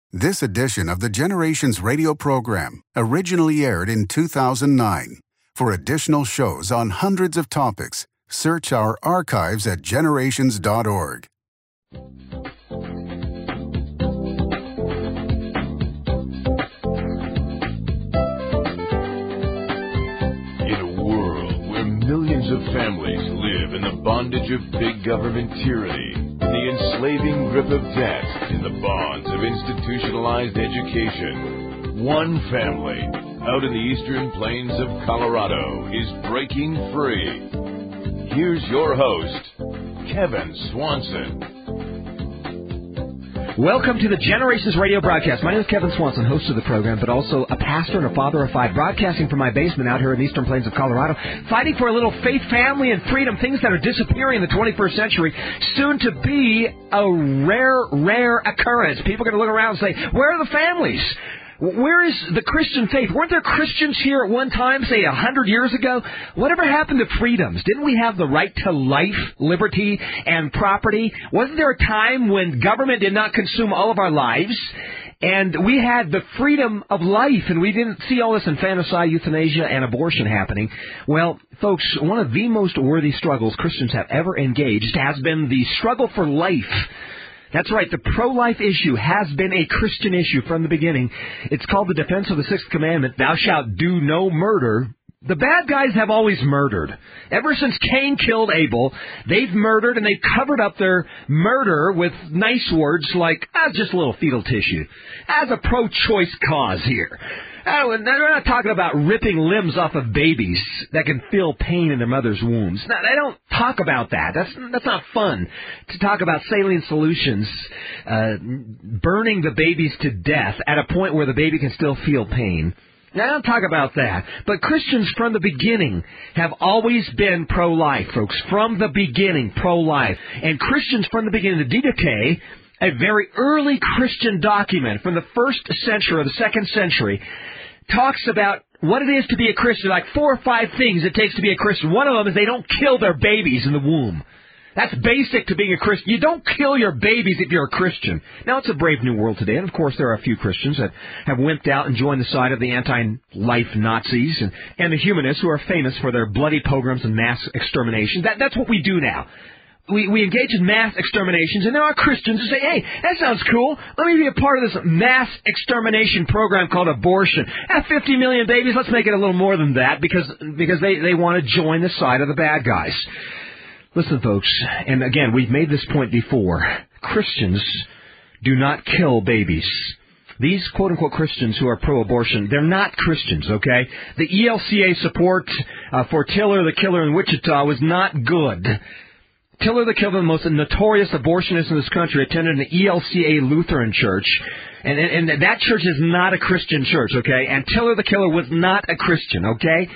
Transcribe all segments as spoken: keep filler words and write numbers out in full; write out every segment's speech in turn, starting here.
This edition of the Generations radio program originally aired in two thousand nine. For additional shows on hundreds of topics, search our archives at generations dot org. Millions of families live in the bondage of big government tyranny, in the enslaving grip of debt, in the bonds of institutionalized education. One family out in the eastern plains of Colorado is breaking free. Here's your host, Kevin Swanson. Welcome to the Generations radio broadcast. My name is Kevin Swanson, host of the program, but also a pastor and a father of five, broadcasting from my basement out here in the eastern plains of Colorado, fighting for a little faith, family, and freedom, things that are disappearing in the twenty-first century, soon to be a rare, rare occurrence. People are going to look around and say, where are the families? Where is the Christian faith? Weren't there Christians here at one time, say a hundred years ago? Whatever happened to freedoms? Didn't we have the right to life, liberty, and property? Wasn't there a time when government did not consume all of our lives, and we had the freedom of life, and we didn't see all this infanticide, euthanasia, and abortion happening? Well, folks, one of the most worthy struggles Christians have ever engaged has been the struggle for life. That's right, the pro-life issue has been a Christian issue from the beginning. It's called the defense of the Sixth Commandment, thou shalt do no murder. The bad guys have always murdered. Ever since Cain killed Abel, they've murdered, and they've covered up their murder with nice words like, ah, just a little fetal tissue, as a pro-choice cause here. Oh, and we're not talking about ripping limbs off of babies that can feel pain in their mother's wombs. Now, they don't talk about that. That's that's not fun to talk about saline solutions, uh, burning the babies to death at a point where the baby can still feel pain. Now, I don't talk about that. But Christians from the beginning have always been pro-life, folks. From the beginning, pro-life. And Christians from the beginning, the Didache, a very early Christian document from the first century or the second century, talks about what it is to be a Christian, like four or five things it takes to be a Christian. One of them is they don't kill their babies in the womb. That's basic to being a Christian. You don't kill your babies if you're a Christian. Now, it's a brave new world today, and of course there are a few Christians that have wimped out and joined the side of the anti-life Nazis and, and the humanists who are famous for their bloody pogroms and mass extermination. That, that's what we do now. We, we engage in mass exterminations, and there are Christians who say, hey, that sounds cool. Let me be a part of this mass extermination program called abortion. At fifty million babies, let's make it a little more than that because because they, they want to join the side of the bad guys. Listen, folks, and again, we've made this point before. Christians do not kill babies. These quote-unquote Christians who are pro-abortion, they're not Christians, okay? The E L C A support uh, for Tiller the Killer in Wichita was not good. Tiller the Killer, the most notorious abortionist in this country, attended an E L C A Lutheran church, and, and, and that church is not a Christian church, okay? And Tiller the Killer was not a Christian, okay?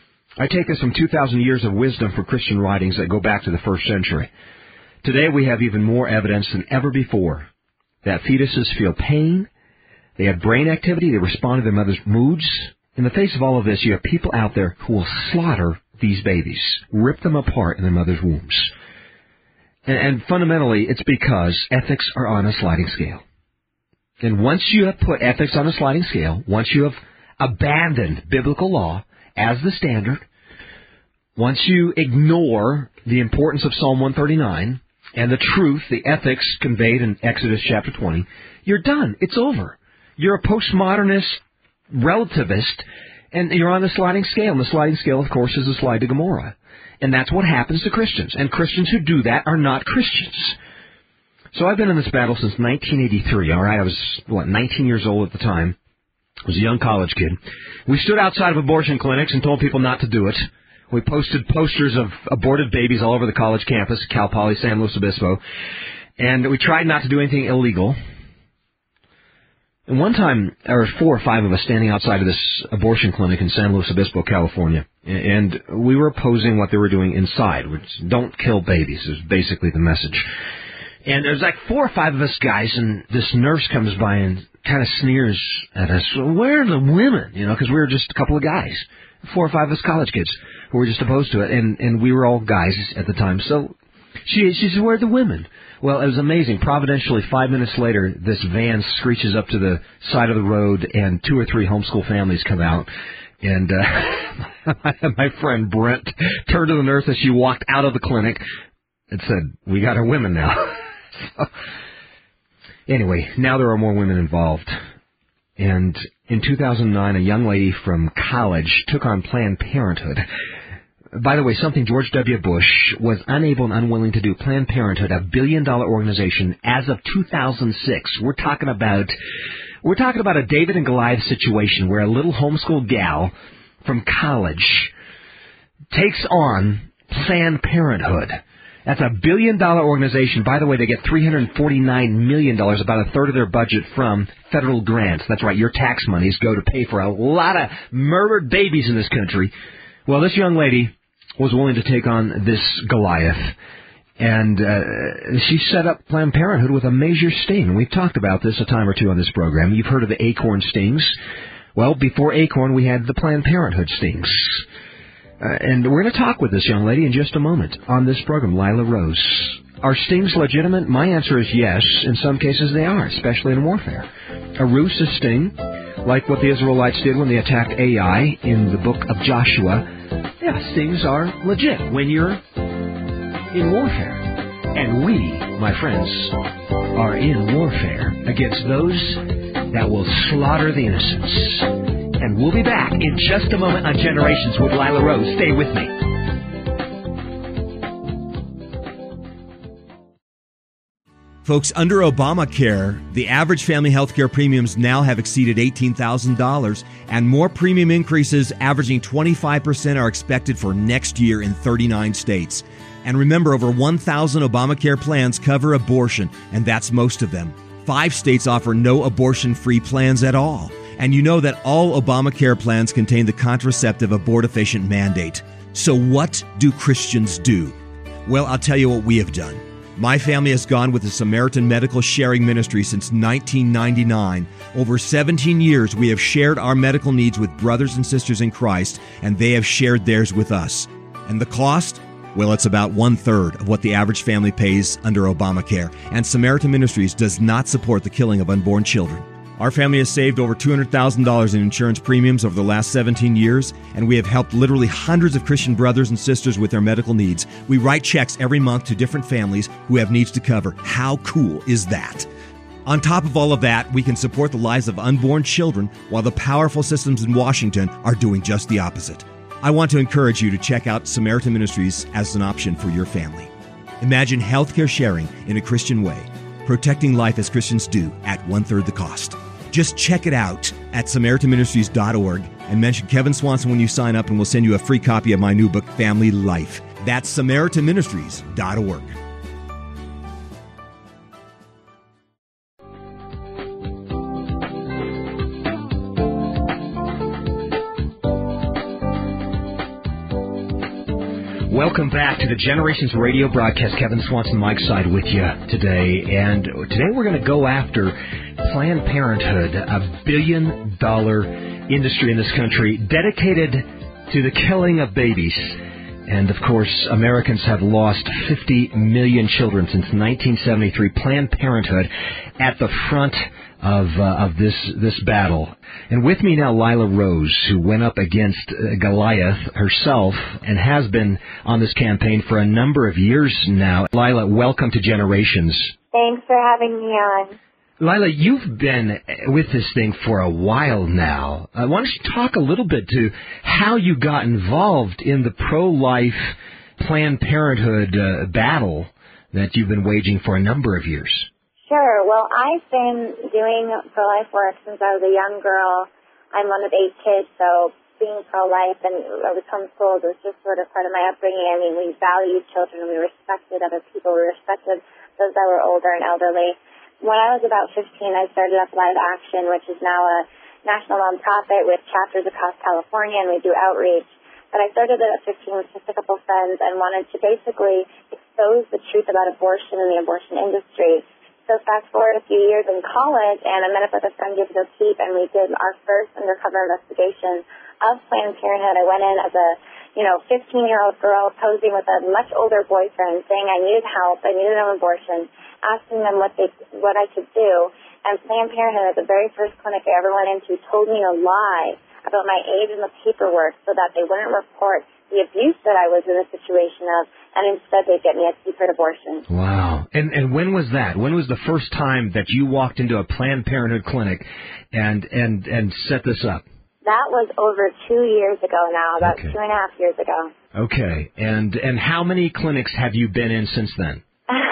I take this from two thousand years of wisdom for Christian writings that go back to the first century. Today we have even more evidence than ever before that fetuses feel pain, they have brain activity, they respond to their mother's moods. In the face of all of this, you have people out there who will slaughter these babies, rip them apart in their mother's wombs. And, and fundamentally, it's because ethics are on a sliding scale. And once you have put ethics on a sliding scale, once you have abandoned biblical law as the standard, once you ignore the importance of Psalm one thirty-nine and the truth, the ethics conveyed in Exodus chapter twenty, you're done. It's over. You're a postmodernist relativist, and you're on the sliding scale. And the sliding scale, of course, is a slide to Gomorrah. And that's what happens to Christians. And Christians who do that are not Christians. So I've been in this battle since nineteen eighty-three, all right? I was, what, nineteen years old at the time. I was a young college kid. We stood outside of abortion clinics and told people not to do it. We posted posters of aborted babies all over the college campus, Cal Poly, San Luis Obispo. And we tried not to do anything illegal. And one time, there were four or five of us standing outside of this abortion clinic in San Luis Obispo, California. And we were opposing what they were doing inside, which don't kill babies, is basically the message. And there's like four or five of us guys, and this nurse comes by and kind of sneers at us. Where are the women? You know, because we were just a couple of guys. Four or five of us college kids who were just opposed to it. And, and we were all guys at the time. So she, she said, where are the women? Well, it was amazing. Providentially, five minutes later, this van screeches up to the side of the road, and two or three homeschool families come out. And uh, my friend Brent turned to the nurse as she walked out of the clinic and said, "We got our women now." So, anyway, now there are more women involved. And in two thousand nine, a young lady from college took on Planned Parenthood. By the way, something George W. Bush was unable and unwilling to do. Planned Parenthood, a billion-dollar organization, as of two thousand six. We're talking about we're talking about a David and Goliath situation where a little homeschool gal from college takes on Planned Parenthood. That's a billion-dollar organization. By the way, they get three hundred forty-nine million dollars, about a third of their budget, from federal grants. That's right, your tax monies go to pay for a lot of murdered babies in this country. Well, this young lady was willing to take on this Goliath, and uh, she set up Planned Parenthood with a major sting. We've talked about this a time or two on this program. You've heard of the Acorn stings. Well, before Acorn, we had the Planned Parenthood stings. Uh, and we're going to talk with this young lady in just a moment on this program, Lila Rose. Are stings legitimate? My answer is yes. In some cases they are, especially in warfare. A ruse, a sting, like what the Israelites did when they attacked Ai in the book of Joshua. Yeah, stings are legit when you're in warfare. And we, my friends, are in warfare against those that will slaughter the innocents. And we'll be back in just a moment on Generations with Lila Rose. Stay with me. Folks, under Obamacare, the average family health care premiums now have exceeded eighteen thousand dollars, and more premium increases averaging twenty-five percent are expected for next year in thirty-nine states. And remember, over one thousand Obamacare plans cover abortion, and that's most of them. Five states offer no abortion-free plans at all. And you know that all Obamacare plans contain the contraceptive abortifacient mandate. So what do Christians do? Well, I'll tell you what we have done. My family has gone with the Samaritan Medical Sharing Ministry since nineteen ninety-nine. Over seventeen years, we have shared our medical needs with brothers and sisters in Christ, and they have shared theirs with us. And the cost? Well, it's about one-third of what the average family pays under Obamacare. And Samaritan Ministries does not support the killing of unborn children. Our family has saved over two hundred thousand dollars in insurance premiums over the last seventeen years, and we have helped literally hundreds of Christian brothers and sisters with their medical needs. We write checks every month to different families who have needs to cover. How cool is that? On top of all of that, we can support the lives of unborn children while the powerful systems in Washington are doing just the opposite. I want to encourage you to check out Samaritan Ministries as an option for your family. Imagine healthcare sharing in a Christian way, protecting life as Christians do at one-third the cost. Just check it out at Samaritan Ministries dot org and mention Kevin Swanson when you sign up, and we'll send you a free copy of my new book, Family Life. That's Samaritan Ministries dot org. Welcome back to the Generations Radio broadcast. Kevin Swanson, Mike's side with you today. And today we're going to go after Planned Parenthood, a billion-dollar industry in this country dedicated to the killing of babies. And, of course, Americans have lost fifty million children since nineteen seventy-three. Planned Parenthood at the front of uh, of this this battle. And with me now, Lila Rose, who went up against uh, Goliath herself and has been on this campaign for a number of years now. Lila, welcome to Generations. Thanks for having me on. Lila, you've been with this thing for a while now. Uh, why don't you talk a little bit to how you got involved in the pro-life Planned Parenthood uh, battle that you've been waging for a number of years? Sure. Well, I've been doing pro-life work since I was a young girl. I'm one of eight kids, so being pro-life and I was homeschooled was just sort of part of my upbringing. I mean, we valued children. We respected other people. We respected those that were older and elderly. When I was about fifteen, I started up Live Action, which is now a national nonprofit with chapters across California, and we do outreach. But I started it at fifteen with just a couple friends and wanted to basically expose the truth about abortion and the abortion industry. So fast forward a few years in college, and I met up with a friend, Gabriel Keep, and we did our first undercover investigation of Planned Parenthood. I went in as a you know, fifteen-year-old girl posing with a much older boyfriend saying I needed help, I needed an abortion, asking them what they what I could do. And Planned Parenthood, the very first clinic I ever went into, told me a lie about my age and the paperwork so that they wouldn't report the abuse that I was in the situation of, and instead they'd get me a secret abortion. Wow. And and when was that? When was the first time that you walked into a Planned Parenthood clinic and and, and set this up? That was over two years ago now, about okay. two and a half years ago. Okay. And and how many clinics have you been in since then?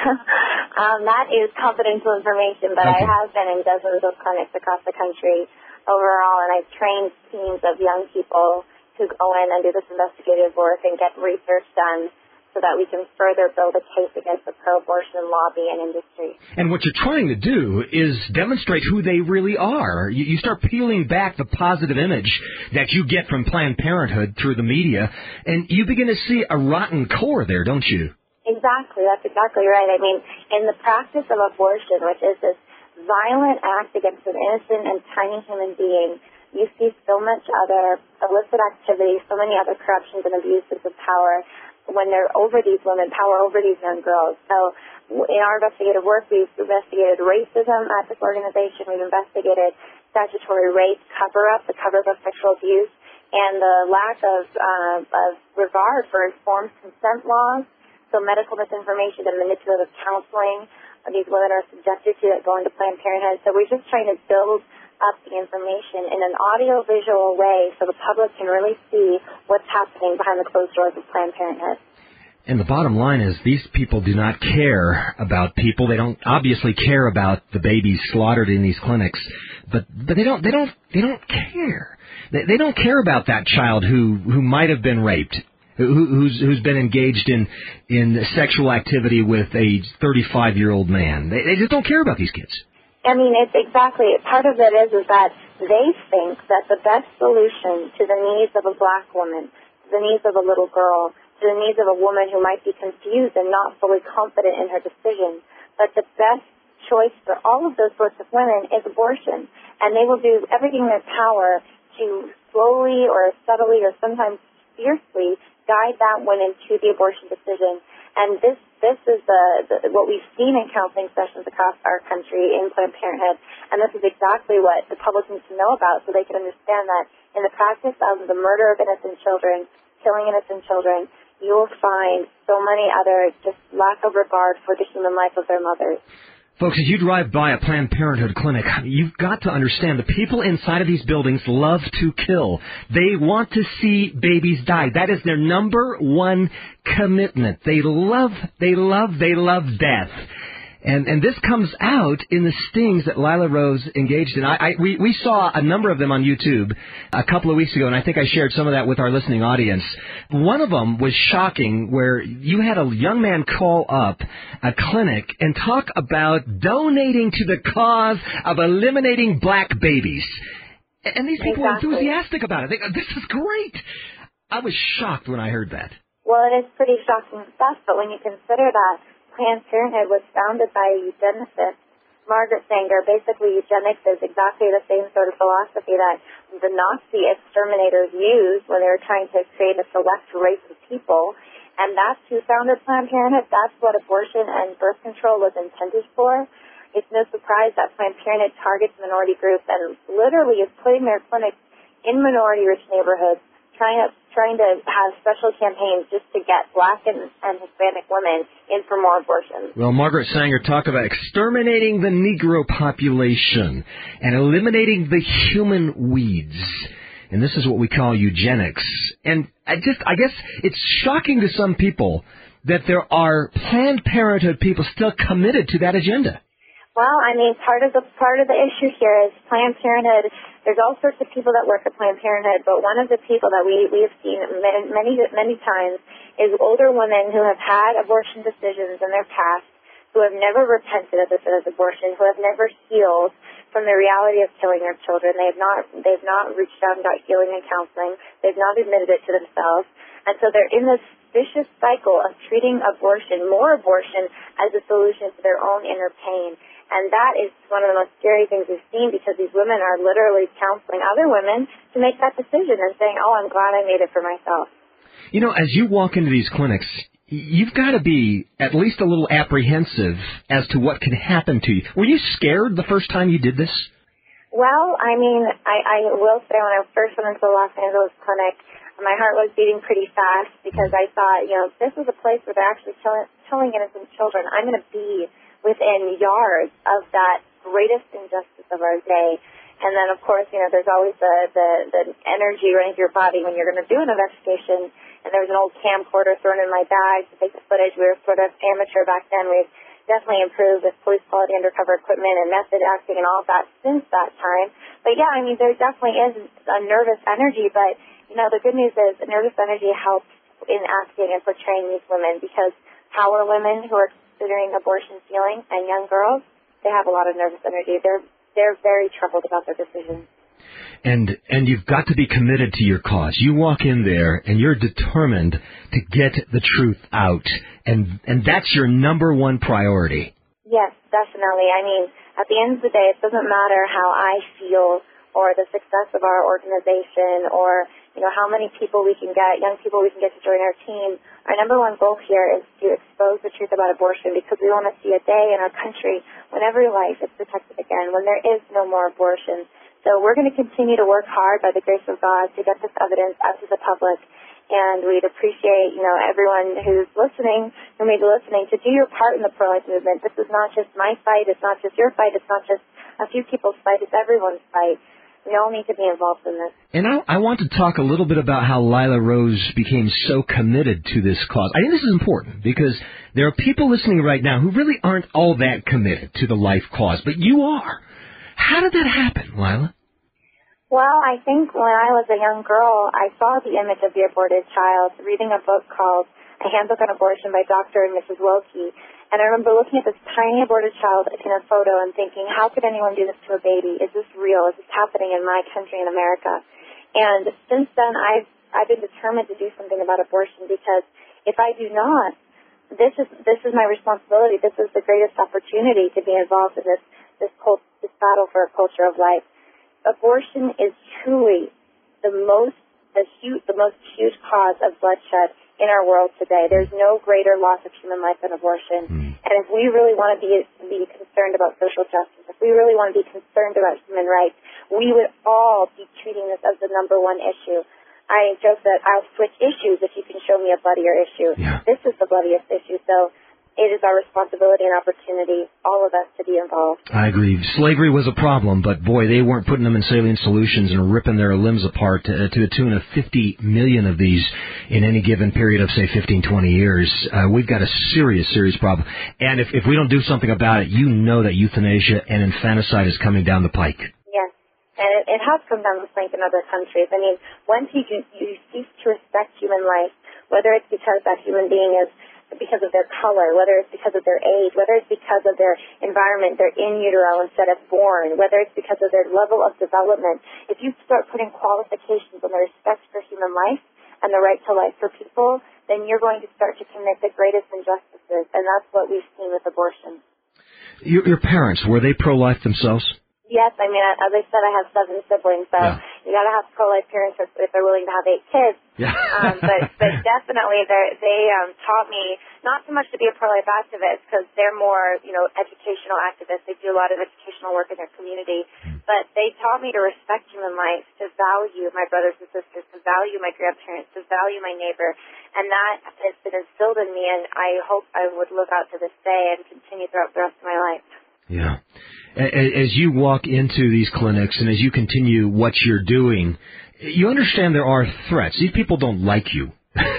um, that is confidential information, but okay. I have been in dozens of clinics across the country overall, and I've trained teams of young people who go in and do this investigative work and get research done so that we can further build a case against the pro-abortion lobby and industry. And what you're trying to do is demonstrate who they really are. You, you start peeling back the positive image that you get from Planned Parenthood through the media, and you begin to see a rotten core there, don't you? Exactly. That's exactly right. I mean, in the practice of abortion, which is this violent act against an innocent and tiny human being, you see so much other illicit activity, so many other corruptions and abuses of power when they're over these women, power over these young girls. So in our investigative work, we've investigated racism at this organization. We've investigated statutory rape cover-up, the cover-up of sexual abuse, and the lack of, uh, of regard for informed consent laws. So medical misinformation and manipulative counseling these women are subjected to that go into Planned Parenthood. So we're just trying to build up the information in an audio-visual way so the public can really see what's happening behind the closed doors of Planned Parenthood. And the bottom line is these people do not care about people. They don't obviously care about the babies slaughtered in these clinics, but but they don't they don't they don't care. They, they don't care about that child who who might have been raped, who, who's who's been engaged in in sexual activity with a thirty-five-year-old man. They, they just don't care about these kids. I mean, it's exactly, part of it is, is that they think that the best solution to the needs of a black woman, to the needs of a little girl, to the needs of a woman who might be confused and not fully confident in her decision, but the best choice for all of those sorts of women is abortion. And they will do everything in their power to slowly or subtly or sometimes fiercely guide that woman to the abortion decision. And this this is the, the what we've seen in counseling sessions across our country in Planned Parenthood, and this is exactly what the public needs to know about so they can understand that in the practice of the murder of innocent children, killing innocent children, you will find so many other just lack of regard for the human life of their mothers. Folks, as you drive by a Planned Parenthood clinic, you've got to understand the people inside of these buildings love to kill. They want to see babies die. That is their number one commitment. They love, they love, they love death. And and this comes out in the stings that Lila Rose engaged in. I, I we, we saw a number of them on YouTube a couple of weeks ago, and I think I shared some of that with our listening audience. One of them was shocking, where you had a young man call up a clinic and talk about donating to the cause of eliminating black babies. And these people exactly. were enthusiastic about it. They go, this is great. I was shocked when I heard that. Well, it is pretty shocking stuff, but when you consider that Planned Parenthood was founded by a eugenicist, Margaret Sanger. Basically, eugenics is exactly the same sort of philosophy that the Nazi exterminators used when they were trying to create a select race of people. And that's who founded Planned Parenthood. That's what abortion and birth control was intended for. It's no surprise that Planned Parenthood targets minority groups and literally is putting their clinics in minority-rich neighborhoods, trying to trying to have special campaigns just to get black and, and Hispanic women in for more abortions. Well, Margaret Sanger talked about exterminating the Negro population and eliminating the human weeds. And this is what we call eugenics. And I just, I guess it's shocking to some people that there are Planned Parenthood people still committed to that agenda. Well, I mean, part of the part of the issue here is Planned Parenthood. There's all sorts of people that work at Planned Parenthood, but one of the people that we we have seen many many many times is older women who have had abortion decisions in their past, who have never repented of this as abortion, who have never healed from the reality of killing their children. They have not they've not reached out and got healing and counseling. They've not admitted it to themselves, and so they're in this vicious cycle of treating abortion, more abortion, as a solution to their own inner pain. And that is one of the most scary things we've seen, because these women are literally counseling other women to make that decision and saying, oh, I'm glad I made it for myself. You know, as you walk into these clinics, you've got to be at least a little apprehensive as to what can happen to you. Were you scared the first time you did this? Well, I mean, I, I will say when I first went into the Los Angeles clinic, my heart was beating pretty fast because I thought, you know, this is a place where they're actually killing, killing innocent children. I'm going to be within yards of that greatest injustice of our day. And then, of course, you know, there's always the, the, the energy running through your body when you're going to do an investigation. And there was an old camcorder thrown in my bag to take the footage. We were sort of amateur back then. We've definitely improved with police quality undercover equipment and method acting and all of that since that time. But, yeah, I mean, there definitely is a nervous energy. But, you know, the good news is nervous energy helps in acting and portraying these women because power women who are considering abortion feeling and young girls, they have a lot of nervous energy. They're they're very troubled about their decisions. And and you've got to be committed to your cause. You walk in there and you're determined to get the truth out, and and that's your number one priority. Yes, definitely. I mean, at the end of the day, it doesn't matter how I feel or the success of our organization or, you know, how many people we can get, young people we can get to join our team. Our number one goal here is to expose the truth about abortion because we want to see a day in our country when every life is protected again, when there is no more abortion. So we're going to continue to work hard by the grace of God to get this evidence out to the public. And we'd appreciate, you know, everyone who's listening, who may be listening, to do your part in the pro-life movement. This is not just my fight. It's not just your fight. It's not just a few people's fight. It's everyone's fight. We all need to be involved in this. And I, I want to talk a little bit about how Lila Rose became so committed to this cause. I think this is important because there are people listening right now who really aren't all that committed to the life cause, but you are. How did that happen, Lila? Well, I think when I was a young girl, I saw the image of the aborted child reading a book called A Handbook on Abortion by Doctor and Missus Wilkie. And I remember looking at this tiny aborted child in a photo and thinking, how could anyone do this to a baby? Is this real? Is this happening in my country, in America? And since then, I've I've been determined to do something about abortion because if I do not, this is this is my responsibility. This is the greatest opportunity to be involved in this this, cult, this battle for a culture of life. Abortion is truly the most the huge the most huge cause of bloodshed in our world today. There's no greater loss of human life than abortion. Mm. And if we really want to be be concerned about social justice, if we really want to be concerned about human rights, we would all be treating this as the number one issue. I joke that I'll switch issues if you can show me a bloodier issue. Yeah. This is the bloodiest issue, so it is our responsibility and opportunity, all of us, to be involved. I agree. Slavery was a problem, but boy, they weren't putting them in saline solutions and ripping their limbs apart to, to the tune of fifty million of these in any given period of, say, fifteen, twenty years. Uh, we've got a serious, serious problem. And if, if we don't do something about it, you know that euthanasia and infanticide is coming down the pike. Yes, and it, it has come down the pike in other countries. I mean, once you, you cease to respect human life, whether it's because that human being is because of their color, whether it's because of their age, whether it's because of their environment, they're in utero instead of born, whether it's because of their level of development. If you start putting qualifications on the respect for human life and the right to life for people, then you're going to start to commit the greatest injustices, and that's what we've seen with abortion. Your, your parents, were they pro-life themselves? Yes, I mean, as I said, I have seven siblings, so yeah. You got to have pro-life parents if, if they're willing to have eight kids. Yeah. um, but, but definitely, they um, taught me not so much to be a pro-life activist because they're more, you know, educational activists. They do a lot of educational work in their community. But they taught me to respect human life, to value my brothers and sisters, to value my grandparents, to value my neighbor. And that has been instilled in me, and I hope I would live out to this day and continue throughout the rest of my life. Yeah. As you walk into these clinics and as you continue what you're doing, you understand there are threats. These people don't like you.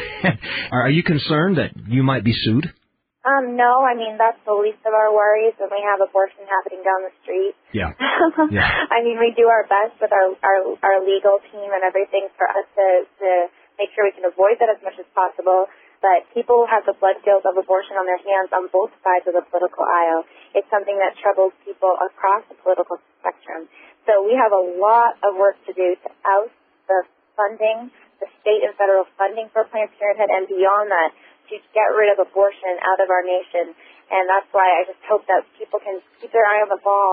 Are you concerned that you might be sued? Um, no, I mean, that's the least of our worries when we have abortion happening down the street. Yeah. yeah. I mean, we do our best with our, our, our legal team and everything for us to, to make sure we can avoid that as much as possible. But people have the blood guilt of abortion on their hands on both sides of the political aisle. It's something that troubles people across the political spectrum. So we have a lot of work to do to oust the funding, the state and federal funding for Planned Parenthood, and beyond that, to get rid of abortion out of our nation. And that's why I just hope that people can keep their eye on the ball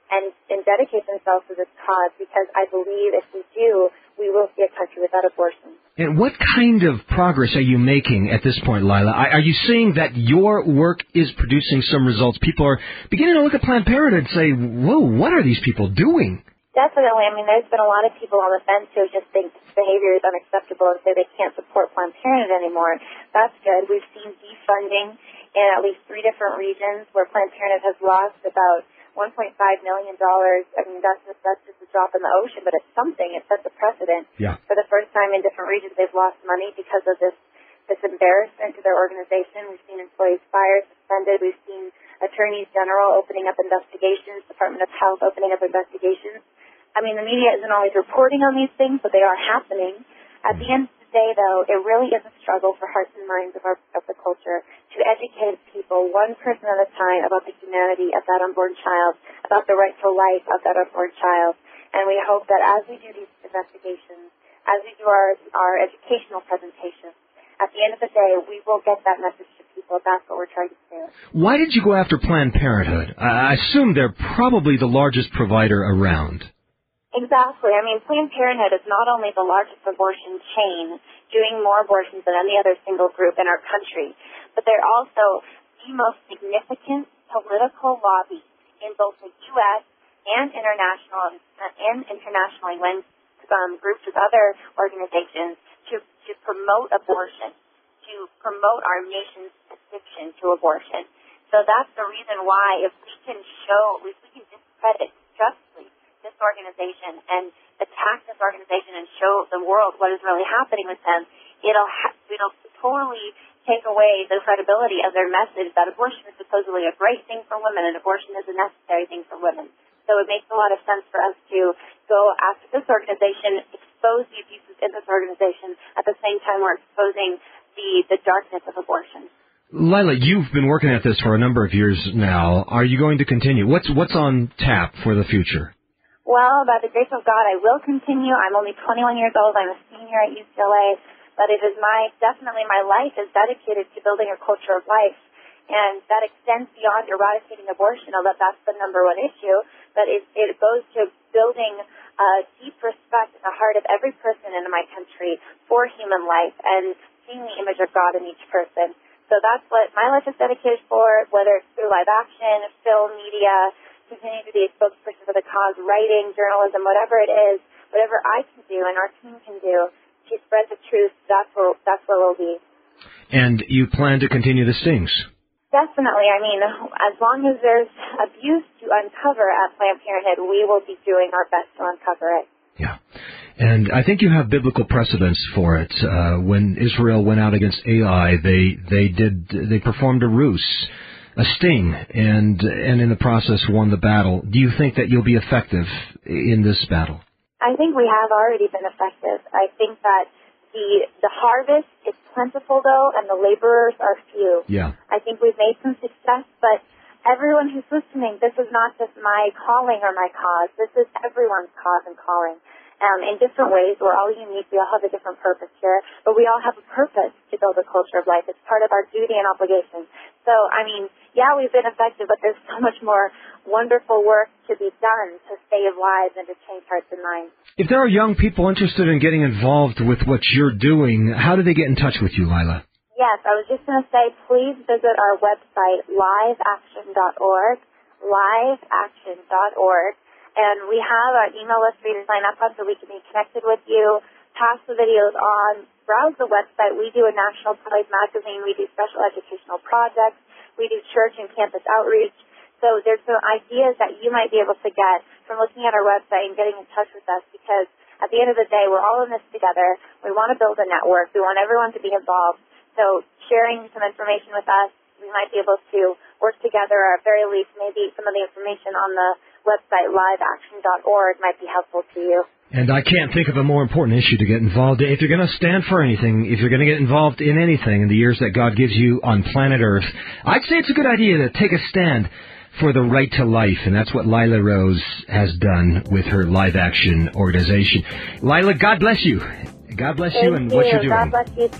and, and dedicate themselves to this cause, because I believe if we do, we will see a country without abortion. And what kind of progress are you making at this point, Lila? Are you seeing that your work is producing some results? People are beginning to look at Planned Parenthood and say, whoa, what are these people doing? Definitely. I mean, there's been a lot of people on the fence who just think this behavior is unacceptable and say they can't support Planned Parenthood anymore. That's good. We've seen defunding in at least three different regions where Planned Parenthood has lost about one point five million dollars. I mean, that's just, that's just a drop in the ocean, but it's something. It sets a precedent. Yeah. For the first time in different regions, they've lost money because of this this embarrassment to their organization. We've seen employees fired, suspended. We've seen attorneys general opening up investigations, Department of Health opening up investigations. I mean, the media isn't always reporting on these things, but they are happening. At the end of the day, though, it really is a struggle for hearts and minds of, our, of the culture to educate people one person at a time about the humanity of that unborn child, about the right to life of that unborn child. And we hope that as we do these investigations, as we do our, our educational presentations, at the end of the day, we will get that message to people. That's what we're trying to do. Why did you go after Planned Parenthood? I assume they're probably the largest provider around. Exactly. I mean, Planned Parenthood is not only the largest abortion chain, doing more abortions than any other single group in our country, but they're also the most significant political lobby in both the U S and international and internationally when um, groups with other organizations to, to promote abortion, to promote our nation's addiction to abortion. So that's the reason why if we can show, if we can discredit justly this organization and attack this organization and show the world what is really happening with them, it'll ha- it'll totally take away the credibility of their message that abortion is supposedly a great thing for women and abortion is a necessary thing for women. So it makes a lot of sense for us to go after this organization, expose the abuses in this organization, at the same time we're exposing the, the darkness of abortion. Lila, you've been working at this for a number of years now. Are you going to continue? What's what's on tap for the future? Well, by the grace of God, I will continue. I'm only twenty-one years old. I'm a senior at U C L A. But it is my, definitely my life is dedicated to building a culture of life. And that extends beyond eradicating abortion, although that's the number one issue. But it, it goes to building uh, deep respect in the heart of every person in my country for human life and seeing the image of God in each person. So that's what my life is dedicated for, whether it's through live action, film, media, continue to be a spokesperson for the cause, writing, journalism, whatever it is, whatever I can do and our team can do to spread the truth, that's where, that's where we'll be. And you plan to continue the stings? Definitely. I mean, as long as there's abuse to uncover at Planned Parenthood, we will be doing our best to uncover it. Yeah. And I think you have biblical precedents for it. Uh, when Israel went out against Ai, they they did they performed a ruse, a sting, and and in the process won the battle. Do you think that you'll be effective in this battle? I think we have already been effective. I think that the the harvest is plentiful, though, and the laborers are few. Yeah. I think we've made some success, but everyone who's listening, this is not just my calling or my cause. This is everyone's cause and calling. Um, in different ways, we're all unique. We all have a different purpose here, but we all have a purpose to build a culture of life. It's part of our duty and obligation. So, I mean, yeah, we've been effective, but there's so much more wonderful work to be done to save lives and to change hearts and minds. If there are young people interested in getting involved with what you're doing, how do they get in touch with you, Lila? Yes, I was just going to say, please visit our website, live action dot org, live action dot org. And we have an email list for you to sign up on so we can be connected with you, pass the videos on, browse the website. We do a National Pro-Life magazine. We do special educational projects. We do church and campus outreach. So there's some ideas that you might be able to get from looking at our website and getting in touch with us, because at the end of the day, we're all in this together. We want to build a network. We want everyone to be involved. So sharing some information with us, we might be able to work together, or at very least maybe some of the information on the website, live action dot org, might be helpful to you. And I can't think of a more important issue to get involved in. If you're going to stand for anything, if you're going to get involved in anything in the years that God gives you on planet Earth, I'd say it's a good idea to take a stand for the right to life, and that's what Lila Rose has done with her Live Action organization. Lila, God bless you. God bless Thank you and you. what you're doing. God bless you, Sarah.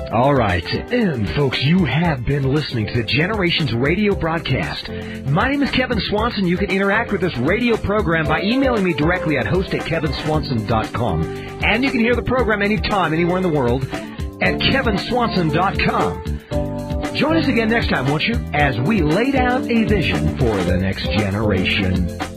All right. And, folks, you have been listening to the Generations Radio broadcast. My name is Kevin Swanson. You can interact with this radio program by emailing me directly at host at kevin swanson dot com. And you can hear the program anytime, anywhere in the world at kevin swanson dot com. Join us again next time, won't you, as we lay down a vision for the next generation.